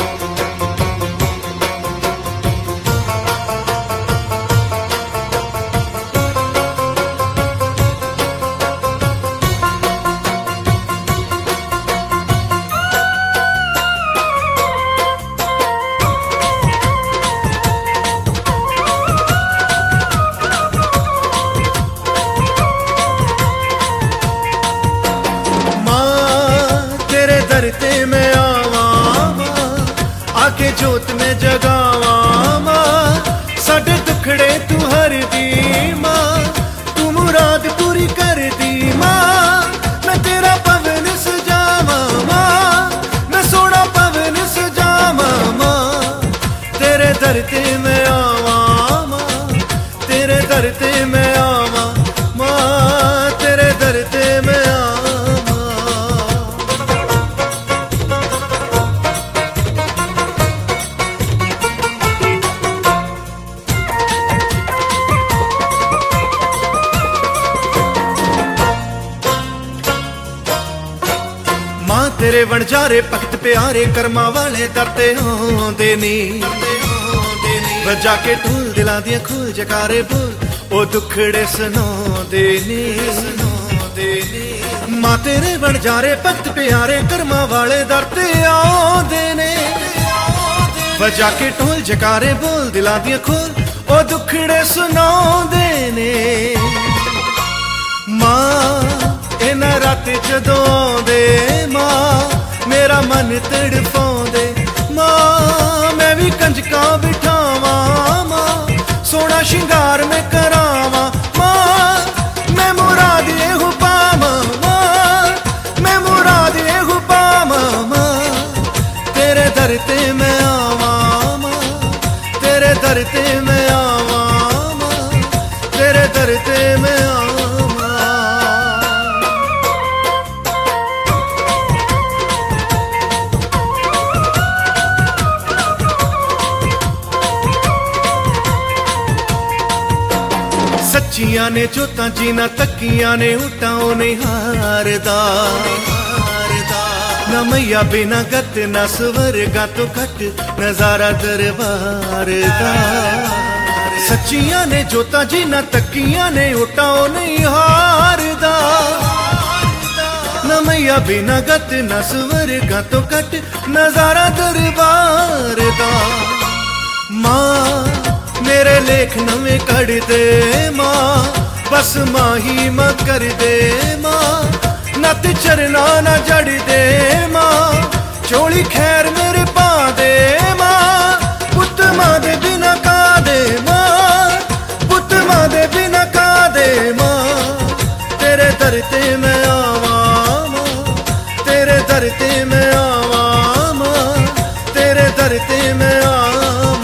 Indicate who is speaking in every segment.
Speaker 1: ते मैं आवा आके जोत में जगावा मां साडे दुखड़े तू हर दी मां तू मुराद पूरी कर दी मां मैं तेरा पवन सजावा मां मैं सोना पवन सजावा मां तेरे दर ते मैं आवा मां तेरे दर ते मैं आवा मां तेरे दर ते मैं आवा। तेरे वणजारे भगत प्यारे कर्मा वाले दरते होंदे नी वजा के ढोल दिलां दियां खोल जकारे बोल ओ दुखड़े सुनांदे नी। मां तेरे वणजारे भगत प्यारे कर्मा वाले दरते आंदे ने वजा के ढोल जकारे बोल दिलां दियां खोल ओ दुखड़े सुनांदे ने। मां इना रात जदों आंदे मां मेरा मन तड़फांदे मां मैं भी कंजकां बिठावा मां सोना शिंगार में करावा मां मैं मुराद एहू पावा मां मैं मुराद एहू पावा मां तेरे दर ते मैं आवा मां तेरे दर ते मैं आवा मां तेरे दर ते मैं आवा। सच्चियां ने जोतां जीना तकियां ने उटाओ नहीं हारदा न मैया बिना गत न स्वर्गा तो घट नजारा दरबार दा। सच्चियां ने जोतां जीना तकियां ने उटाओ नहीं हारदा न मैया बिना गत न स्वर्गा तो घट नजारा दरबार दा। मां मेरे लेख नवे कड़ दे मां बस मां ही मां कर दे मां नत चरना ना जड़ दे मां चोली खैर मेरे पा दे मां पुत मां दे बिना का दे मां पुत मां दे बिना का दे मां तेरे दर ते मैं आवा मां तेरे दर ते मैं आवा मां तेरे दर ते मैं आवा।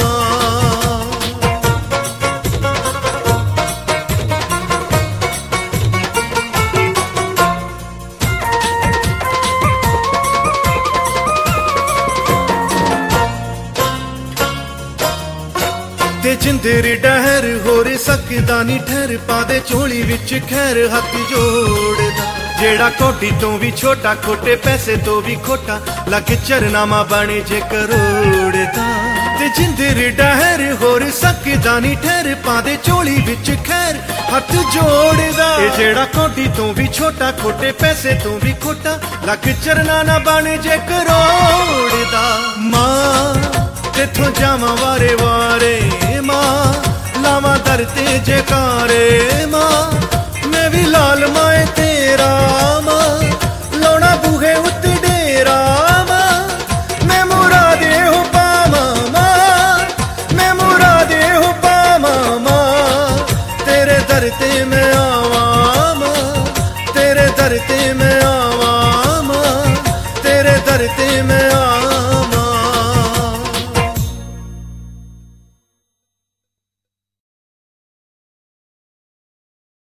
Speaker 1: जिंदरी डहर होर सकदा नी ठहर पादे चोली विच खैर हाथ जोड़दा जेड़ा कोटी तो भी छोटा खोटे पैसे तो भी खोटा लग चरनामा बने जे करोड़दा। ते जिंदरी डहर होर सकदा नी ठहर पादे चोली विच खैर हाथ जोड़दा जेड़ा कोटी तो भी छोटा खोटे पैसे तो भी खोटा लग चरनाना बने जे करोड़दा। मां तेथों जावा वारे वारे मां लावा दर ते जकारे मां मैं भी लाल माए तेरा मां लौना बूहे उत्ते डेरा मां मैं मुराद एहू पावा मां मैं मुराद एहू पावा मां तेरे दर ते मैं आवा मां तेरे दर ते मैं आवा मां तेरे दर ते मैं